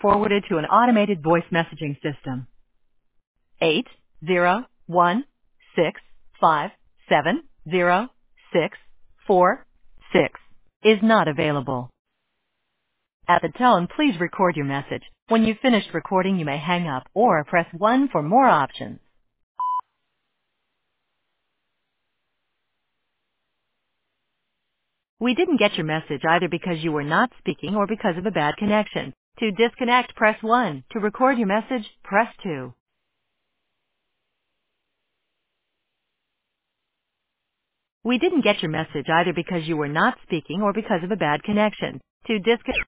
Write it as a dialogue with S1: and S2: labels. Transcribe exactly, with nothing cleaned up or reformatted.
S1: forwarded to an automated voice messaging system. Eight zero one six five seven zero six four six is not available. At the tone, please record your message. When you've finished recording, you may hang up or press one for more options. We didn't get your message either because you were not speaking or because of a bad connection. To disconnect, press one. To record your message, press two. We didn't get your message either because you were not speaking or because of a bad connection. To disconnect